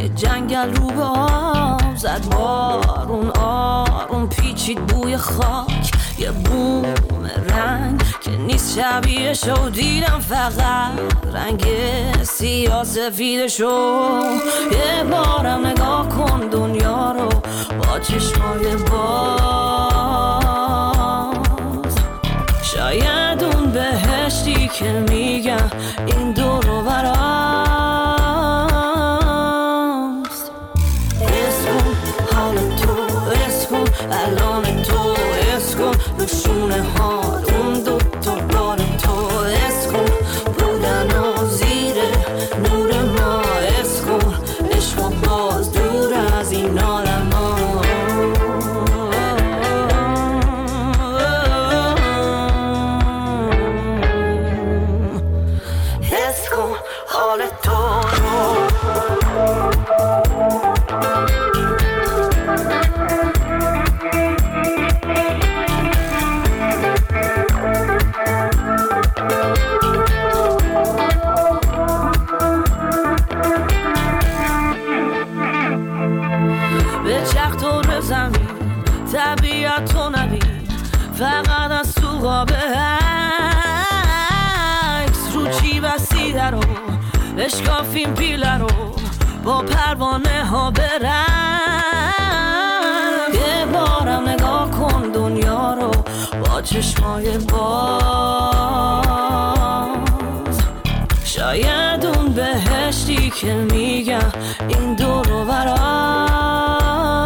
یه جنگل رو به آب زد بارون آروم پیچید بوی خاک یه بوم رنگ که نیست شبیهشو دیدم فقط رنگ سیاه سفیدشو یه بارم نگاه کن دنیا رو با چشمای باز شاید اون بهشتی که میگم این دور و براست حس کن حال تو حس کن الان تو حس کن نشونه ها اون دوتا بال تو حس کن بودن و زیر نور ما حس کن عشق و باز دور از این عالم ها حس کن حال تو طبیعت تو نبین فقط از تو قابه عکس رو چی بسیده رو اشکافیم پیله رو با پروانه ها برم یه بارم نگاه کن دنیا رو با چشمای باز شاید اون بهشتی که میگم این دور و براست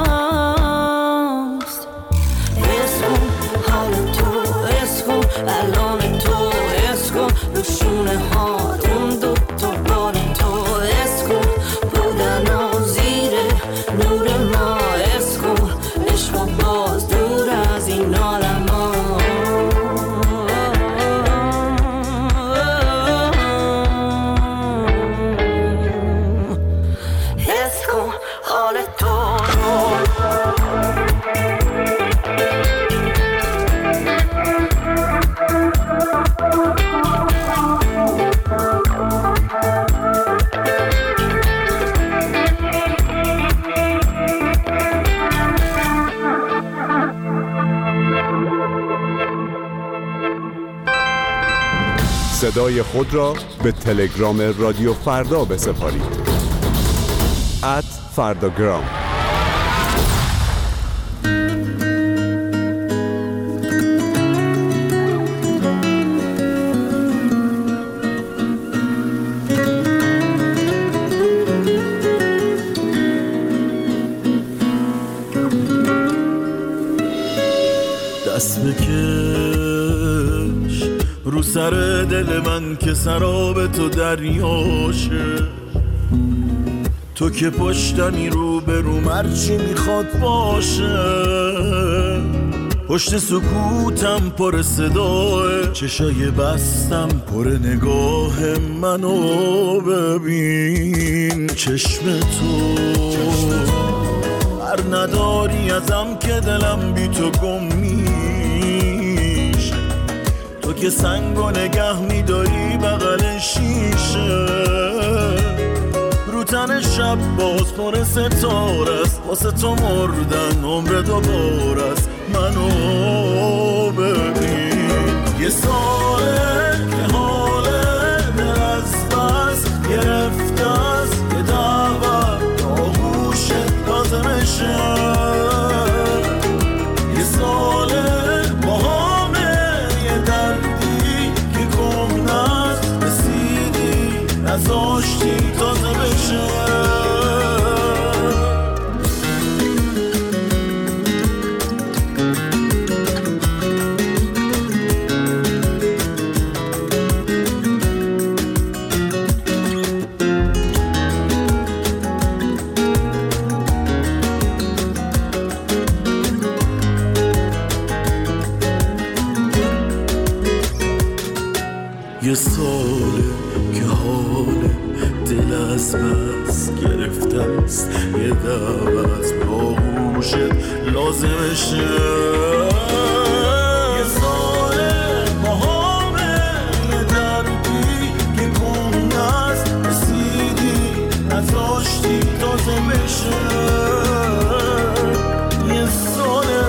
الان تو حس کن نشونه ها اون دوتا بال تو حس کن بودن و زیر نور ما حس کن عشق و باز دور از این عالم ها حس کن حال تو صدای خود را به تلگرام رادیو فردا بسپارید @فرداگرام. دست بکش رو سر دل من که سراب تو دریاشه تو که پشتمی رو به رو مرچی میخواد باشه پشت سکوتم پر صداه چشای بستم پر نگاه منو ببین چشم تو هر نداری ازم که دلم بی تو گم میشه تو که سنگو نگه میداری بغل شیشه رو تن شب باز پر ستاره است واسه تو مردن عمر دوباره است منو ببین یه ساله که حاله دل از بس گرفته است یه دعوت آغوشت لازمشه یه ساله با همه یه دردی که گم نست رسیدی نزاشتی تازه بشه یه ساله که حال دل از بس گرفته است یه دعوت با گوشت لازمشه یه ساله با همه یه دردی که گم نست رسیدی نزا گذاشتی تازه بشه یه ساله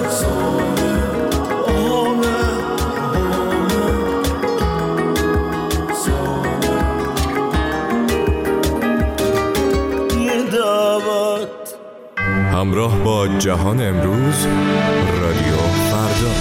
همراه با جهان امروز رادیو فردا.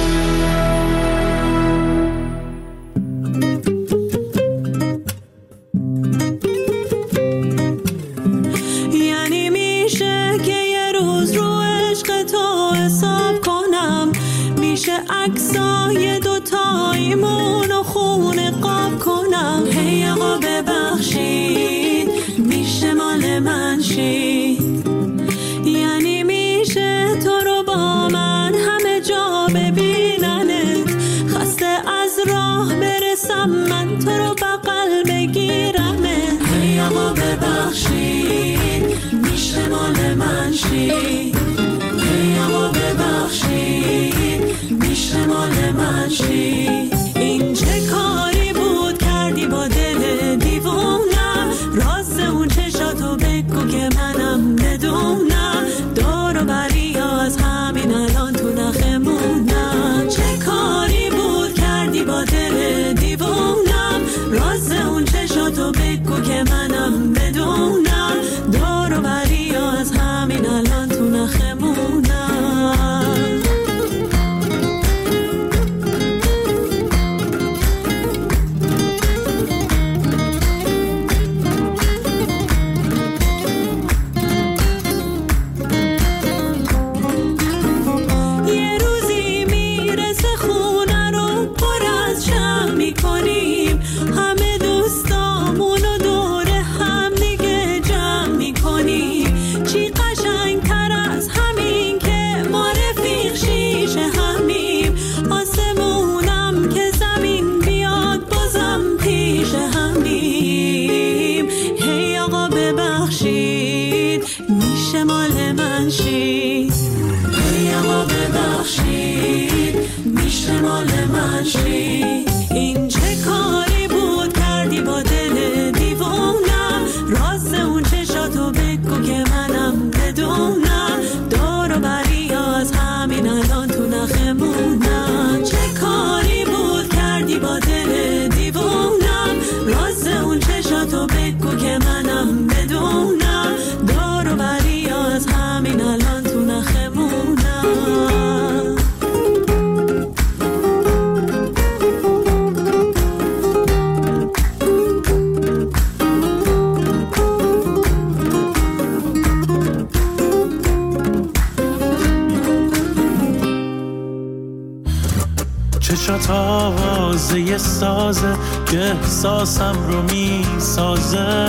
یعنی میشه که یه روز رو عشق تو حساب کنم، میشه عکسای دوتاییمون و خونه قاب کنم. هی آقا ببخشید میشه مال من شید، یعنی میشه تو رو با من همه جا ببیننت، خسته از راه برسم من تو رو بغل بگیرمت. هی آقا ببخشید میشه مال من شید، هی آقا ببخشید میشه مال من شید. این چه کاری بود کردی با دل دیوونم، راست اون چشاتو بگو که منم بدونم، دورو بری از همین الان تو نخمونم. چه کاری بود کردی با دل دیوونم، راست اون چشاتو بگو که منم بدونم، دورو بری از همین الان تو نخمونم. این چه کاری بود کردی با دل دیوونم، راست اون چشاتو بگو که منم بدونم، دورو بری از همین الان تو نخمونم. چه کاری بود کردی با دل دیوونم، راست اون چشاتو بگو که منم بدونم، دورو بری از همین الان تو نخمونم. چشات آوازه یه سازه که احساسم رو می سازه،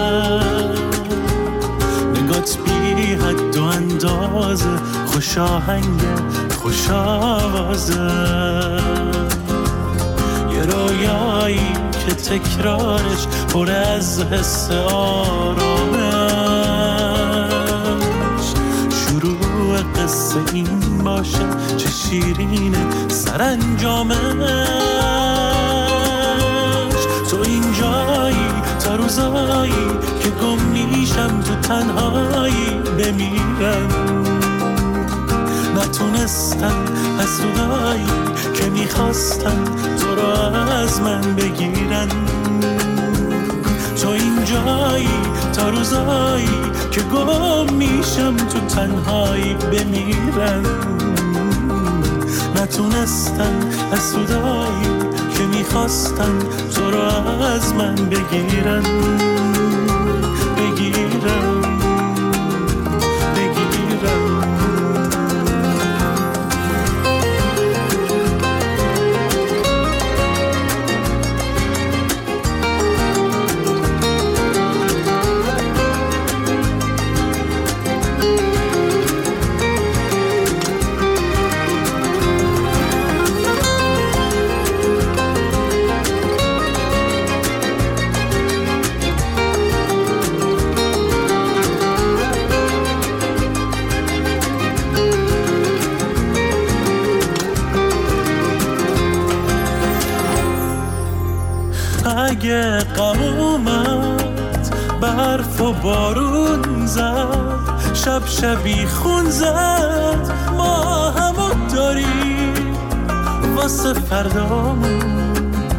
نگات بی حد و اندازه، خوش آهنگه خوش آوازه، یه رویایی که تکرارش پر از حس آرامش، شروع قصه این باشه چه شیرینه سرانجامش. تو اینجایی تا روزایی که گم میشم تو تنهایی بمیرم، نتونستم حسودایی که میخواستن تو رو از من بگیرن. تو اینجایی تا روزایی که گم میشم تو تنهایی بمیرم، نتونستن حسودایی که میخواستن تو رو از من بگیرن بگیرن. اگه غم اومد برف و بارون زد، شب شبی خون زد، ما همو داریم واسه فردامون،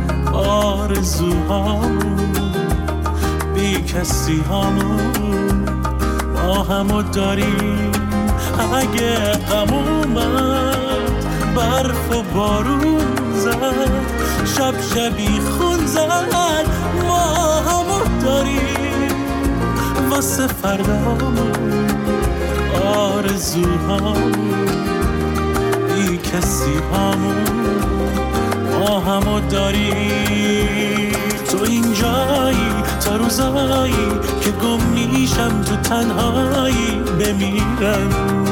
آرزوهامون، بی کسی هامون، ما همو داریم. اگه غم اومد برف و بارون زد، شب شبی خون زد، ما همو داریم واسه فردامون، آرزوهامون، بی کسی هامون، ما همو داریم. تو اینجایی تا روزایی که گم میشم تو تنهایی بمیرم،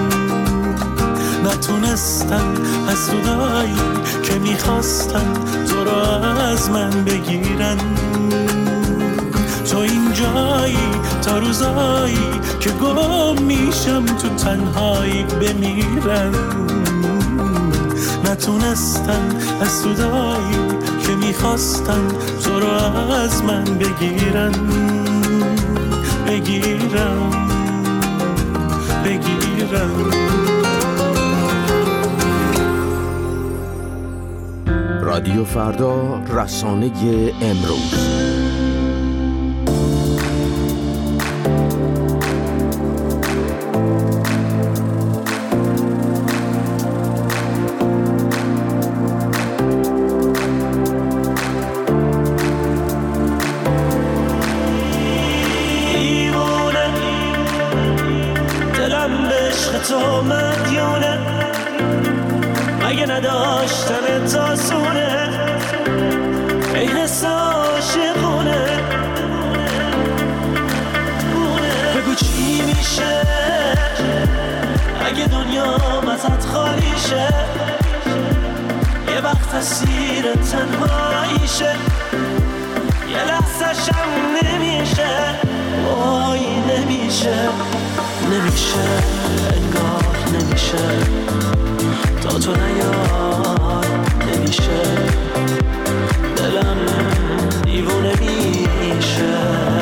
نتونستن حسودایی که میخواستن تو را از من بگیرن. تو اینجایی تا روزایی که گم میشم تو تنهایی بمیرم، نتونستن حسودایی که میخواستن تو را از من بگیرن. رادیو فردا، رسانه امروز. تو مدیونه مگه نداشتن تاسونه، ای حس عاشقونه، بگو چی میشه اگه دنیا ازت خالی شه، یه وقت اسیر تنهاییشه، یه لحظه شم نمیشه، وای نمیشه، انگار نمیشه، تا تو نیای نمیشه، دلم دیوونه میشه.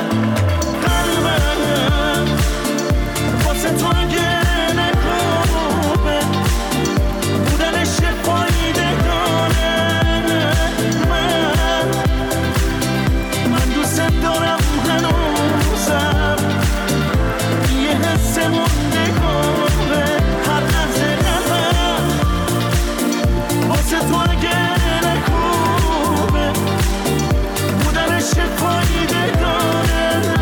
قلبم واسه تو گله خوبه، بودنش فایده داره، من دوست دارم هنوزم، یه حس مونده کنه هر لحظه قلبم واسه تو گله خوبه، بودنش فایده داره،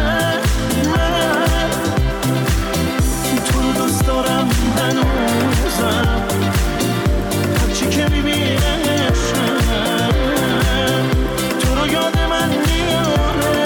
من تو رو دوست دارم هنوزم، هرچی که میبینمشم تو رو یاد من میاره.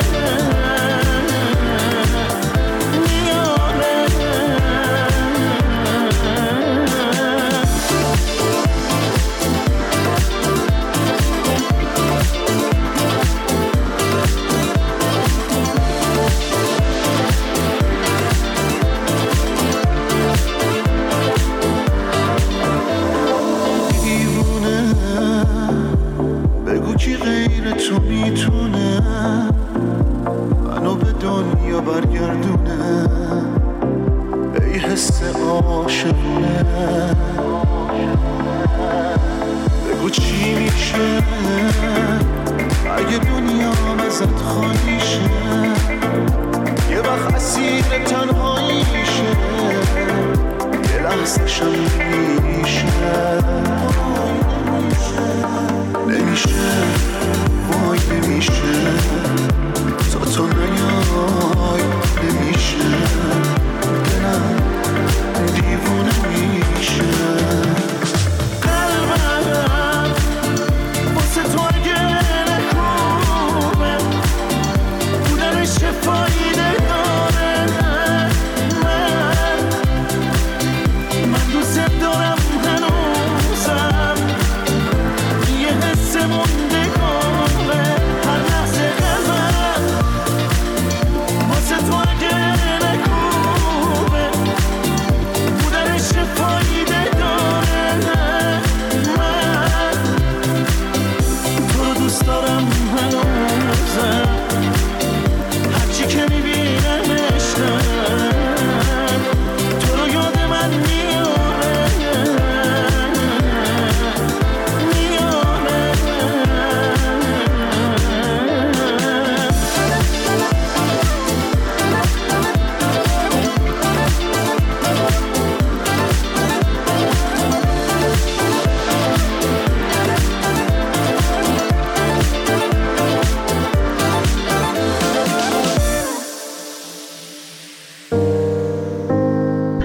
کی غیر تو میتونه منو به دنیا برگردونه، ای حس عاشقونه، بگو چی میشه اگه دنیا ازت خالی شه، یه وقت اسیر تنهاییشه، یه لحظه شم نمیشه، نمیشه، وای نمیشه، تا تو نیای نمیشه، دلم دیوونه میشه. قلبم واسه تو گله خوبه، بودنش فایده داره، من دوست دارم هنوزم، یه حس مونده کنه هر لحظه قلبم واسه تو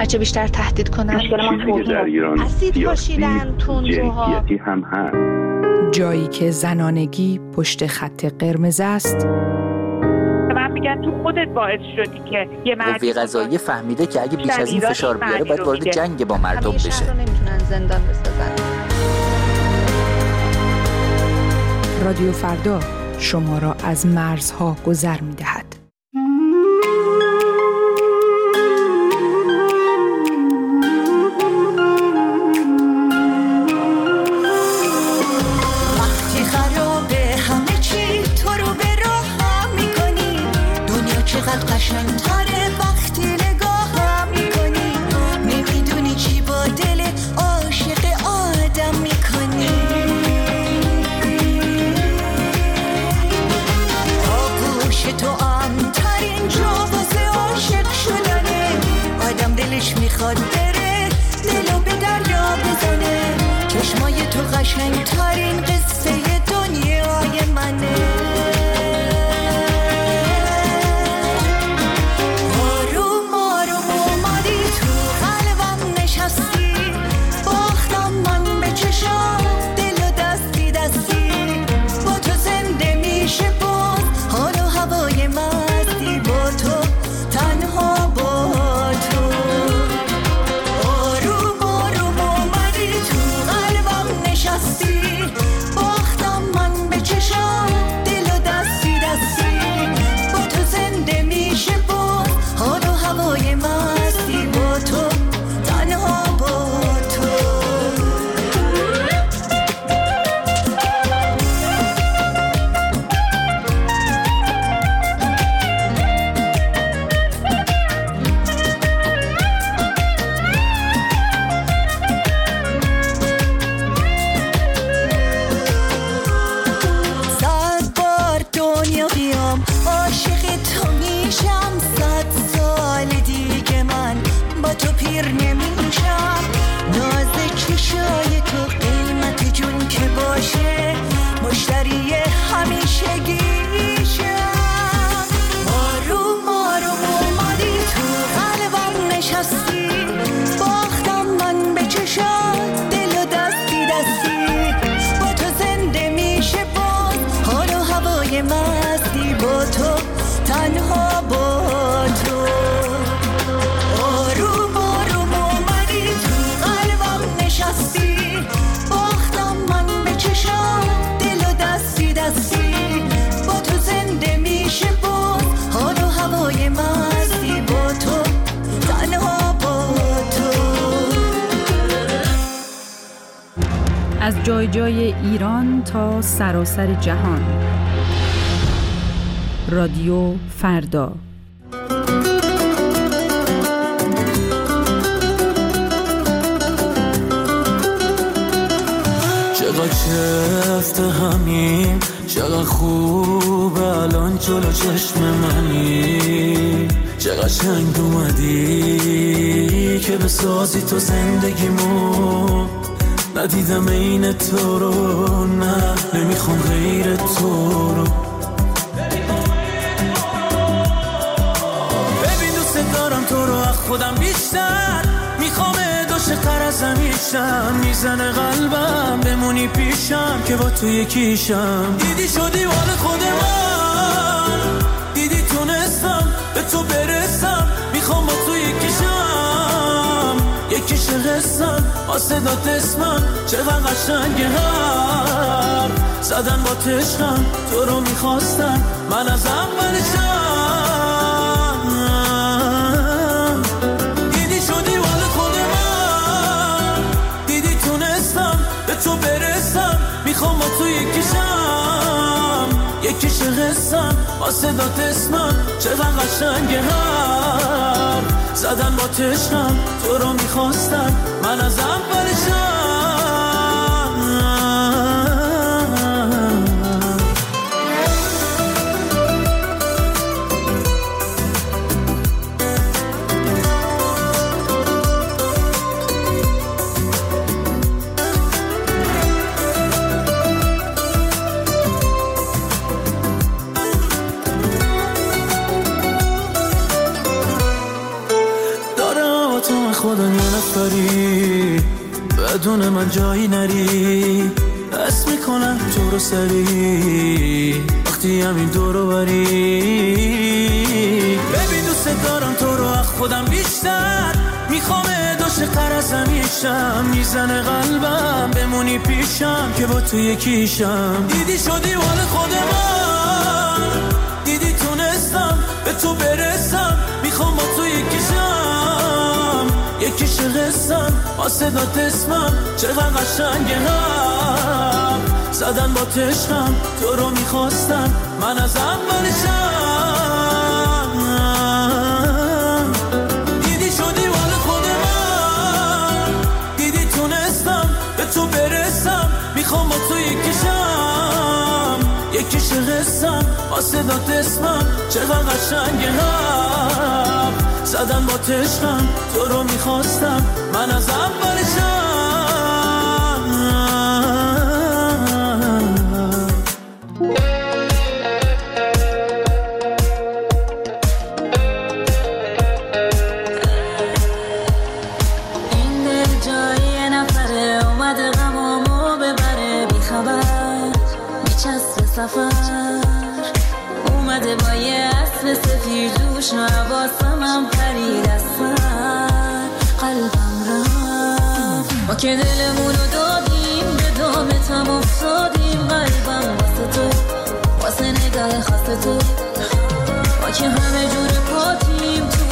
هرچه بیشتر تهدید کنن. مشکل ما توهین اسید پاشیدن، تندروها، جنسیتی هم هست. جایی که زنانگی پشت خط قرمز است. من میگم تو خودت باعث شدی که یه قوه قضاییه فهمیده که اگه بیش از این فشار بیاره باید وارد جنگ با مردم بشه. همه شهر رو نمیتونن زندان بسازن. رادیو فردا شما را از مرزها گذر می‌دهد. وقتی خرابه همه چی تو رو به راه میکنی، دنیا چقدر قشنگ‌تره وقتی نگاه میکنی، نمیدونی چی با دل عاشق آدم میکنی. آغوش تو امترین جا واسه عاشق شدنه، آدم دلش میخواد بره دلو به دریا بزنه، چشمای تو قشنگترین قصه دنیای منه. آروم آروم اومدی تو قلبم نشستی، باختم من به چشام دل و دستی دستی، با تو زنده میشه باز حال و هوای مستی، با تو تنها با تو. آروم آروم اومدی تو قلبم نشستی، باختم من به چشام دل و دستی دستی، با تو زنده میشه باز حال و هوای مستی، با تو تنها با تو. صد بار دنیا بیام عاشق تو میشم، 100 سال دیگه من با تو پیر نمیشم، ناز چشای تو قیمت جون که باشه، مشتری همیشگیشم. آروم آروم اومدی تو قلبم نشستی، باختم من به چشات دل و دستی دستی، با تو زنده میشه باز حال و هوای مستی، با تو تنها با تو. آروم آروم اومدی تو قلبم نشستی، باختم من به چشات دل و دستی دستی، با تو زنده میشه باز حال و هوای مستی، با تو تنها با تو. از جای جای ایران تا سراسر جهان. رادیو فردا. چقدر چفت همیم، چقدر خوب الان جلو چشم منی، چقدر شنگ اومدی که بسازی تو زندگیمو، ندیدم این تو رو، نه نمیخوام غیر تو رو. ببین دوست دارم تو رو از خودم بیشتر، میخوام عاشق‌تر از همیشم، میزنه قلبم بمونی پیشم که با تو یکیشم. دیدی شدی مال خود من، دیدی تونستم به تو برسم، میخوام با تو یکیشم، یکیش قسم آسدات اسمم، چقدر قشنگه هر زدن با تشکم، تو رو میخواستم من از اولشم. دیدی شدی مال خود من، دیدی تونستم به تو برسم، میخوام با تو یکیشم، یکیش قسم آسدات اسمم، چقدر قشنگه هر زدن با تشکم، تو رو میخواستم من از اولشم. خودم یه نفری بدون من جایی نری دست میکنم تو رو سری وقتی همین دورو بری ببین دوست دارم تو رو از خودم بیشتر میخوام دوش قرصمیشم میزنه قلبم بمونی پیشم که با تو یکیشم دیدی شدی مال خود من دیدی تونستم به تو برسم میخوام با تو یکیشم یکیش قسم آسدات اسمم چقدر قشنگه هم زدن با تشکم تو رو میخواستم من از اولشم دیدی شدی مال خود من دیدی تونستم به تو برسم میخوام با تو یکیشم یکیش قسم آسدات اسمم چقدر قشنگه هم زدن با تشکم تو رو میخواستم من از اولشم این دل جایی نفره اومده غمامو ببره بیخبر میچسب سفر اومده با یه اسب سفید دوش و حواسمم پرید از سر قلبم رفت ما که دلمونو دادیم به دامتم افتادیم قلبم واسه تو واسه نگاه خاص تو ما که همه جور پاتیم تو